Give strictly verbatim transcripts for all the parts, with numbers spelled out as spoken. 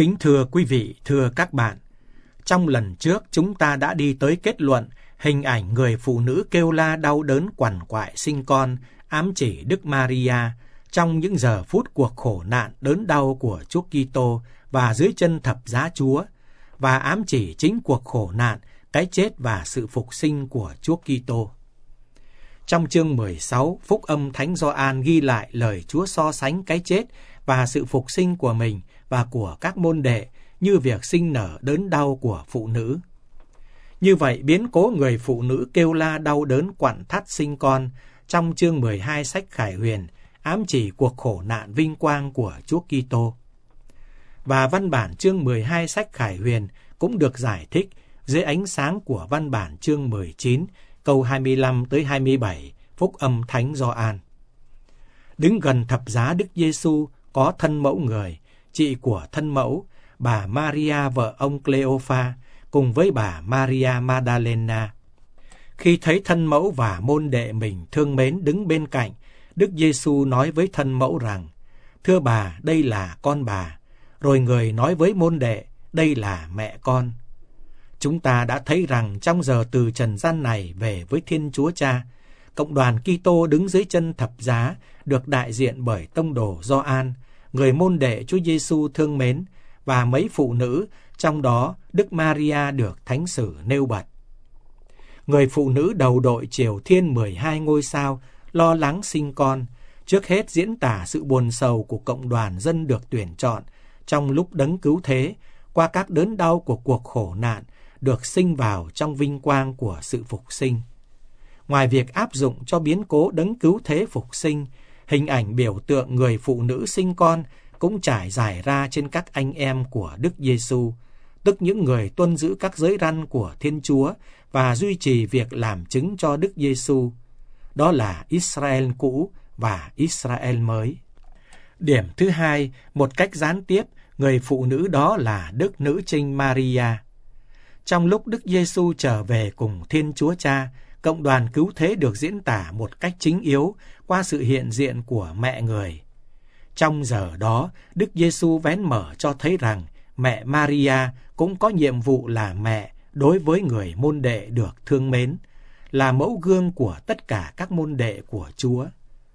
Kính thưa quý vị, thưa các bạn, trong lần trước chúng ta đã đi tới kết luận hình ảnh người phụ nữ kêu la đau đớn quằn quại sinh con ám chỉ Đức Maria trong những giờ phút cuộc khổ nạn đớn đau của Chúa Kitô và dưới chân thập giá Chúa, và ám chỉ chính cuộc khổ nạn, cái chết và sự phục sinh của Chúa Kitô. Trong chương mười sáu, Phúc âm Thánh Gioan ghi lại lời Chúa so sánh cái chết và sự phục sinh của mình và của các môn đệ như việc sinh nở đớn đau của phụ nữ. Như vậy, biến cố người phụ nữ kêu la đau đớn quặn thắt sinh con trong chương mười hai sách Khải Huyền ám chỉ cuộc khổ nạn vinh quang của Chúa Kitô. Và văn bản chương mười hai sách Khải Huyền cũng được giải thích dưới ánh sáng của văn bản chương mười chín, câu hai mươi lăm tới hai mươi bảy, Phúc âm Thánh Gioan. Đứng gần thập giá Đức Giêsu có thân mẫu người, chị của thân mẫu, bà Maria vợ ông Cleopha, cùng với bà Maria Magdalena. Khi thấy thân mẫu và môn đệ mình thương mến đứng bên cạnh, Đức Giêsu nói với thân mẫu rằng: "Thưa bà, đây là con bà." Rồi người nói với môn đệ: "Đây là mẹ con." Chúng ta đã thấy rằng trong giờ từ trần gian này về với Thiên Chúa Cha, cộng đoàn Kitô đứng dưới chân thập giá được đại diện bởi tông đồ Gioan, người môn đệ Chúa Giêsu thương mến, và mấy phụ nữ, trong đó Đức Maria được Thánh Sử nêu bật. Người phụ nữ đầu đội triều thiên mười hai ngôi sao, lo lắng sinh con, trước hết diễn tả sự buồn sầu của cộng đoàn dân được tuyển chọn trong lúc đấng cứu thế, qua các đớn đau của cuộc khổ nạn, được sinh vào trong vinh quang của sự phục sinh. Ngoài việc áp dụng cho biến cố đấng cứu thế phục sinh, hình ảnh biểu tượng người phụ nữ sinh con cũng trải dài ra trên các anh em của Đức Giêsu, tức những người tuân giữ các giới răn của Thiên Chúa và duy trì việc làm chứng cho Đức Giêsu. Đó là Israel cũ và Israel mới. Điểm thứ hai, một cách gián tiếp, người phụ nữ đó là Đức Nữ Trinh Maria. Trong lúc Đức Giêsu trở về cùng Thiên Chúa Cha, cộng đoàn cứu thế được diễn tả một cách chính yếu qua sự hiện diện của mẹ người. Trong giờ đó, Đức Giêsu vén mở cho thấy rằng mẹ Maria cũng có nhiệm vụ là mẹ đối với người môn đệ được thương mến, là mẫu gương của tất cả các môn đệ của Chúa.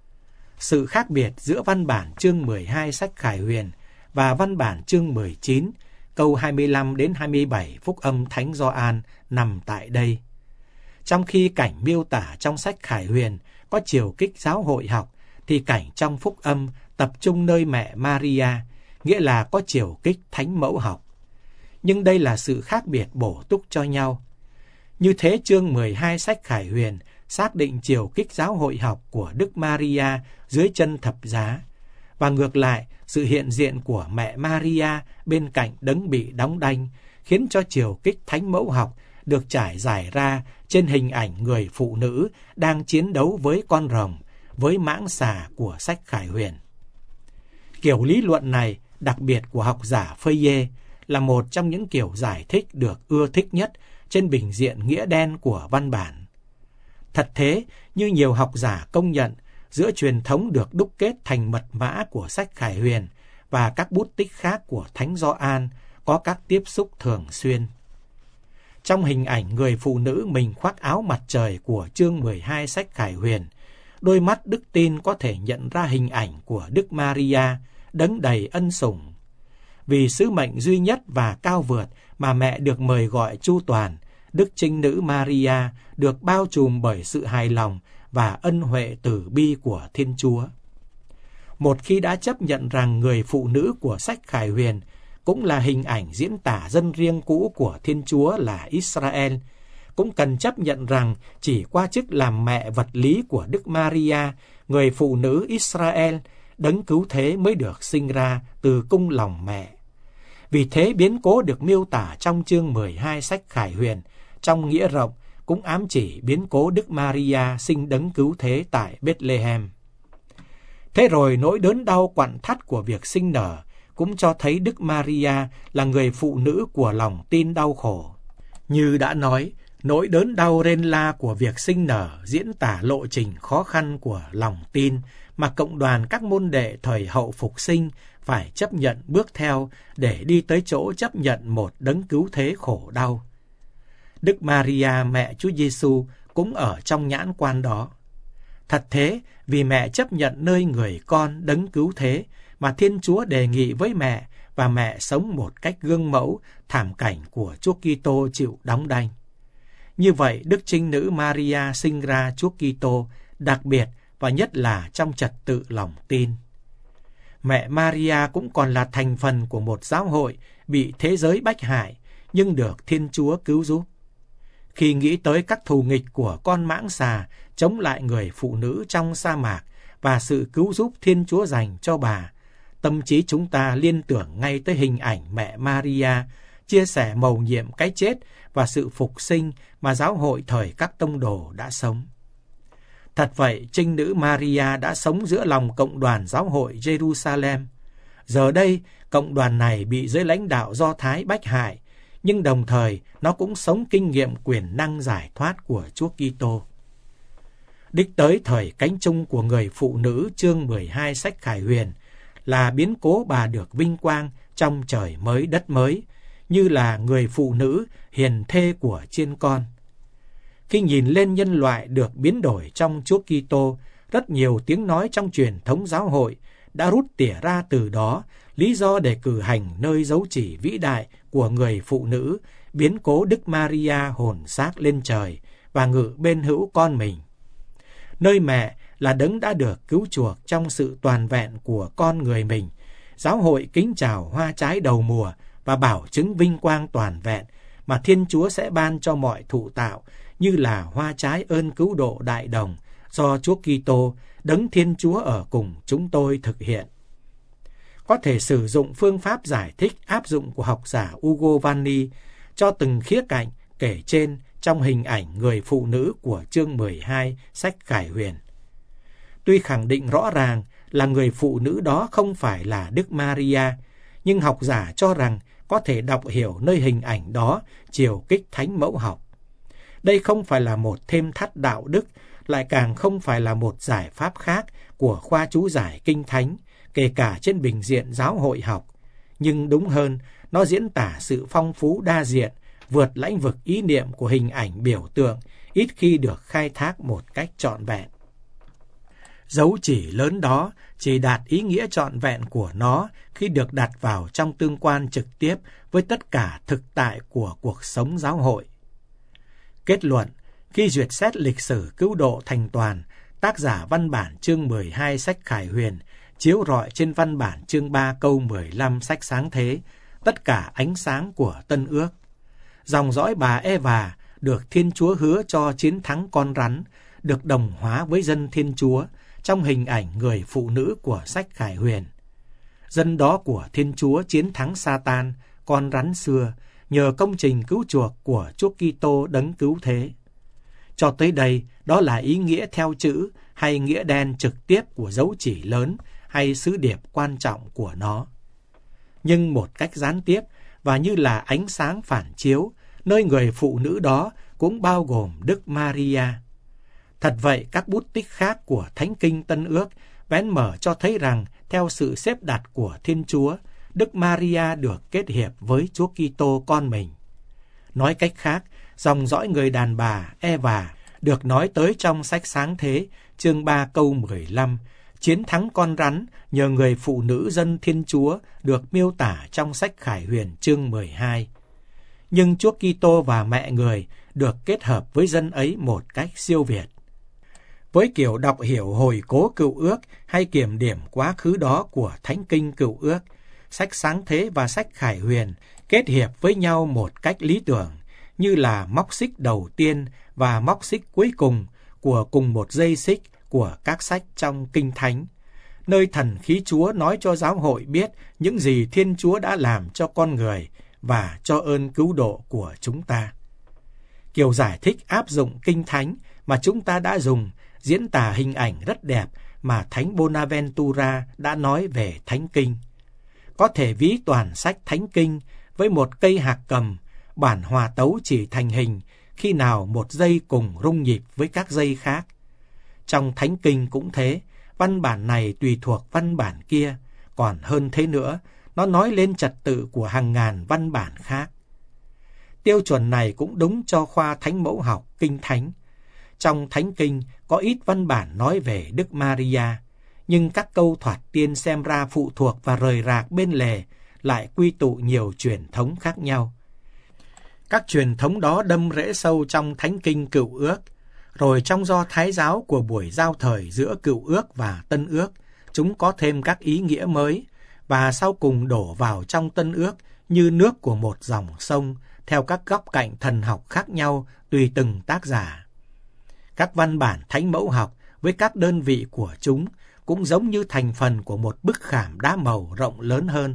Sự khác biệt giữa văn bản chương mười hai sách Khải Huyền và văn bản chương mười chín, câu hai mươi lăm đến hai mươi bảy Phúc âm Thánh Gioan nằm tại đây. Trong khi cảnh miêu tả trong sách Khải Huyền có chiều kích giáo hội học, thì cảnh trong Phúc âm tập trung nơi mẹ Maria, nghĩa là có chiều kích thánh mẫu học. Nhưng đây là sự khác biệt bổ túc cho nhau. Như thế, chương mười hai sách Khải Huyền xác định chiều kích giáo hội học của Đức Maria dưới chân thập giá, và ngược lại, sự hiện diện của mẹ Maria bên cạnh đấng bị đóng đanh khiến cho chiều kích thánh mẫu học được trải dài ra trên hình ảnh người phụ nữ đang chiến đấu với con rồng, với mãng xà của sách Khải Huyền. Kiểu lý luận này, đặc biệt của học giả Feuillet, là một trong những kiểu giải thích được ưa thích nhất trên bình diện nghĩa đen của văn bản. Thật thế, như nhiều học giả công nhận, giữa truyền thống được đúc kết thành mật mã của sách Khải Huyền và các bút tích khác của Thánh Gioan có các tiếp xúc thường xuyên. Trong hình ảnh người phụ nữ mình khoác áo mặt trời của chương mười hai sách Khải Huyền, đôi mắt đức tin có thể nhận ra hình ảnh của Đức Maria, đấng đầy ân sủng. Vì sứ mệnh duy nhất và cao vượt mà mẹ được mời gọi chu toàn, Đức Trinh Nữ Maria được bao trùm bởi sự hài lòng và ân huệ từ bi của Thiên Chúa. Một khi đã chấp nhận rằng người phụ nữ của sách Khải Huyền cũng là hình ảnh diễn tả dân riêng cũ của Thiên Chúa là Israel, cũng cần chấp nhận rằng chỉ qua chức làm mẹ vật lý của Đức Maria, người phụ nữ Israel, đấng cứu thế mới được sinh ra từ cung lòng mẹ. Vì thế, biến cố được miêu tả trong chương mười hai sách Khải Huyền trong nghĩa rộng cũng ám chỉ biến cố Đức Maria sinh đấng cứu thế tại Bethlehem. Thế rồi, nỗi đớn đau quặn thắt của việc sinh nở cũng cho thấy Đức Maria là người phụ nữ của lòng tin đau khổ. Như đã nói, nỗi đớn đau rên la của việc sinh nở diễn tả lộ trình khó khăn của lòng tin mà cộng đoàn các môn đệ thời hậu phục sinh phải chấp nhận bước theo để đi tới chỗ chấp nhận một đấng cứu thế khổ đau. Đức Maria mẹ Chúa Giêsu cũng ở trong nhãn quan đó. Thật thế, vì mẹ chấp nhận nơi người con đấng cứu thế mà Thiên Chúa đề nghị với mẹ, và mẹ sống một cách gương mẫu thảm cảnh của Chúa Kitô chịu đóng đanh. Như vậy, Đức Trinh Nữ Maria sinh ra Chúa Kitô, đặc biệt và nhất là trong trật tự lòng tin. Mẹ Maria cũng còn là thành phần của một giáo hội bị thế giới bách hại, nhưng được Thiên Chúa cứu giúp. Khi nghĩ tới các thù nghịch của con mãng xà chống lại người phụ nữ trong sa mạc và sự cứu giúp Thiên Chúa dành cho bà, tâm trí chúng ta liên tưởng ngay tới hình ảnh mẹ Maria chia sẻ mầu nhiệm cái chết và sự phục sinh mà giáo hội thời các tông đồ đã sống. Thật vậy, Trinh Nữ Maria đã sống giữa lòng cộng đoàn giáo hội Jerusalem. Giờ đây, cộng đoàn này bị dưới lãnh đạo Do Thái bách hại, nhưng đồng thời nó cũng sống kinh nghiệm quyền năng giải thoát của Chúa Kitô. Đích tới thời cánh chung của người phụ nữ chương mười hai sách Khải Huyền là biến cố bà được vinh quang trong trời mới đất mới, như là người phụ nữ hiền thê của chiên con. Khi nhìn lên nhân loại được biến đổi trong Chúa Kitô, rất nhiều tiếng nói trong truyền thống giáo hội đã rút tỉa ra từ đó lý do để cử hành nơi dấu chỉ vĩ đại của người phụ nữ, biến cố Đức Maria hồn xác lên trời và ngự bên hữu con mình. Nơi mẹ là đấng đã được cứu chuộc trong sự toàn vẹn của con người mình. Giáo hội kính chào hoa trái đầu mùa và bảo chứng vinh quang toàn vẹn mà Thiên Chúa sẽ ban cho mọi thụ tạo, như là hoa trái ơn cứu độ đại đồng do Chúa Kitô, đấng Thiên Chúa ở cùng chúng tôi thực hiện. Có thể sử dụng phương pháp giải thích áp dụng của học giả Ugo Vanni cho từng khía cạnh kể trên trong hình ảnh người phụ nữ của chương mười hai sách Khải Huyền. Tuy khẳng định rõ ràng là người phụ nữ đó không phải là Đức Maria, nhưng học giả cho rằng có thể đọc hiểu nơi hình ảnh đó chiều kích thánh mẫu học. Đây không phải là một thêm thắt đạo đức, lại càng không phải là một giải pháp khác của khoa chú giải kinh thánh, kể cả trên bình diện giáo hội học. Nhưng đúng hơn, nó diễn tả sự phong phú đa diện, vượt lãnh vực ý niệm của hình ảnh biểu tượng, ít khi được khai thác một cách trọn vẹn. Dấu chỉ lớn đó chỉ đạt ý nghĩa trọn vẹn của nó khi được đặt vào trong tương quan trực tiếp với tất cả thực tại của cuộc sống giáo hội. Kết luận, khi duyệt xét lịch sử cứu độ thành toàn, tác giả văn bản chương mười hai sách Khải Huyền chiếu rọi trên văn bản chương ba câu mười lăm sách Sáng Thế, tất cả ánh sáng của Tân Ước. Dòng dõi bà Eva được Thiên Chúa hứa cho chiến thắng con rắn, được đồng hóa với dân Thiên Chúa trong hình ảnh người phụ nữ của sách Khải Huyền. Dân đó của Thiên Chúa chiến thắng Sa-tan, con rắn xưa, nhờ công trình cứu chuộc của Chúa Kitô đấng cứu thế. Cho tới đây, đó là ý nghĩa theo chữ hay nghĩa đen trực tiếp của dấu chỉ lớn hay sứ điệp quan trọng của nó. Nhưng một cách gián tiếp và như là ánh sáng phản chiếu, nơi người phụ nữ đó cũng bao gồm Đức Maria. Thật vậy, các bút tích khác của Thánh Kinh Tân Ước bén mở cho thấy rằng theo sự xếp đặt của Thiên Chúa, Đức Maria được kết hiệp với Chúa Kitô con mình. Nói cách khác, dòng dõi người đàn bà Eva được nói tới trong sách Sáng Thế, chương ba câu mười lăm, chiến thắng con rắn nhờ người phụ nữ dân Thiên Chúa được miêu tả trong sách Khải Huyền chương mười hai. Nhưng Chúa Kitô và mẹ người được kết hợp với dân ấy một cách siêu việt. Với kiểu đọc hiểu hồi cố cựu ước hay kiểm điểm quá khứ đó của Thánh Kinh Cựu Ước, sách Sáng Thế và sách Khải Huyền kết hiệp với nhau một cách lý tưởng, như là móc xích đầu tiên và móc xích cuối cùng của cùng một dây xích của các sách trong Kinh Thánh, nơi thần khí Chúa nói cho giáo hội biết những gì Thiên Chúa đã làm cho con người và cho ơn cứu độ của chúng ta. Kiểu giải thích áp dụng Kinh Thánh mà chúng ta đã dùng diễn tả hình ảnh rất đẹp mà Thánh Bonaventura đã nói về Thánh Kinh. Có thể ví toàn sách Thánh Kinh với một cây hạc cầm, bản hòa tấu chỉ thành hình khi nào một dây cùng rung nhịp với các dây khác. Trong Thánh Kinh cũng thế, Văn bản này tùy thuộc văn bản kia, còn hơn thế nữa, nó nói lên trật tự của hàng ngàn văn bản khác. Tiêu chuẩn này cũng đúng cho khoa Thánh Mẫu học Kinh Thánh. Trong Thánh Kinh có ít văn bản nói về Đức Maria, nhưng các câu thoạt tiên xem ra phụ thuộc và rời rạc bên lề lại quy tụ nhiều truyền thống khác nhau. Các truyền thống đó đâm rễ sâu trong Thánh Kinh Cựu Ước, rồi trong Do Thái giáo của buổi giao thời giữa Cựu Ước và Tân Ước, chúng có thêm các ý nghĩa mới, và sau cùng đổ vào trong Tân Ước như nước của một dòng sông, theo các góc cạnh thần học khác nhau tùy từng tác giả. Các văn bản Thánh Mẫu học với các đơn vị của chúng cũng giống như thành phần của một bức khảm đá màu rộng lớn hơn.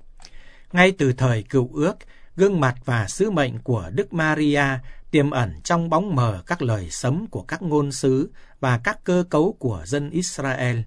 Ngay từ thời Cựu Ước, gương mặt và sứ mệnh của Đức Maria tiềm ẩn trong bóng mờ các lời sấm của các ngôn sứ và các cơ cấu của dân Israel.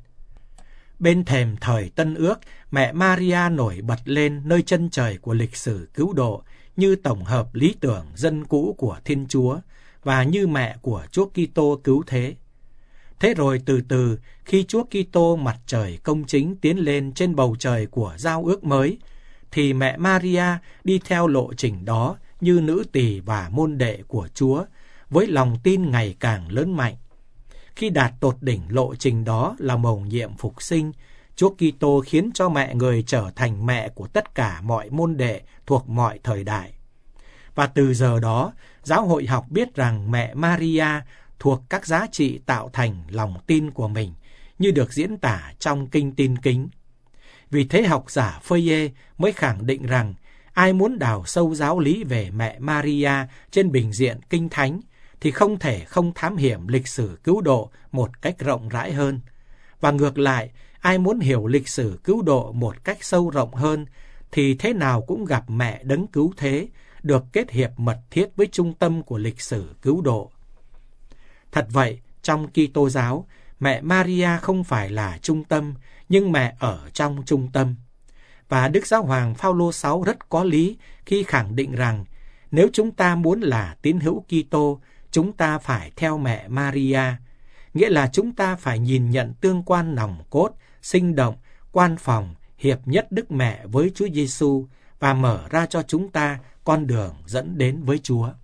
Bên thềm thời Tân Ước, mẹ Maria nổi bật lên nơi chân trời của lịch sử cứu độ như tổng hợp lý tưởng dân cũ của Thiên Chúa và như mẹ của Chúa Kitô cứu thế. Thế rồi từ từ, khi Chúa Kitô mặt trời công chính tiến lên trên bầu trời của giao ước mới, thì mẹ Maria đi theo lộ trình đó như nữ tỳ và môn đệ của Chúa, với lòng tin ngày càng lớn mạnh. Khi đạt tột đỉnh lộ trình đó là mầu nhiệm phục sinh, Chúa Kitô khiến cho mẹ người trở thành mẹ của tất cả mọi môn đệ thuộc mọi thời đại. Và từ giờ đó, giáo hội học biết rằng mẹ Maria thuộc các giá trị tạo thành lòng tin của mình, như được diễn tả trong Kinh Tin Kính. Vì thế học giả Phơi mới khẳng định rằng ai muốn đào sâu giáo lý về mẹ Maria trên bình diện Kinh Thánh thì không thể không thám hiểm lịch sử cứu độ một cách rộng rãi hơn. Và ngược lại, ai muốn hiểu lịch sử cứu độ một cách sâu rộng hơn thì thế nào cũng gặp mẹ đấng cứu thế, được kết hiệp mật thiết với trung tâm của lịch sử cứu độ. Thật vậy, trong Kitô giáo, mẹ Maria không phải là trung tâm, nhưng mẹ ở trong trung tâm. Và Đức Giáo hoàng Phaolô sáu rất có lý khi khẳng định rằng nếu chúng ta muốn là tín hữu Kitô, chúng ta phải theo mẹ Maria, nghĩa là chúng ta phải nhìn nhận tương quan nòng cốt, sinh động, quan phòng, hiệp nhất Đức Mẹ với Chúa Giêsu và mở ra cho chúng ta con đường dẫn đến với Chúa.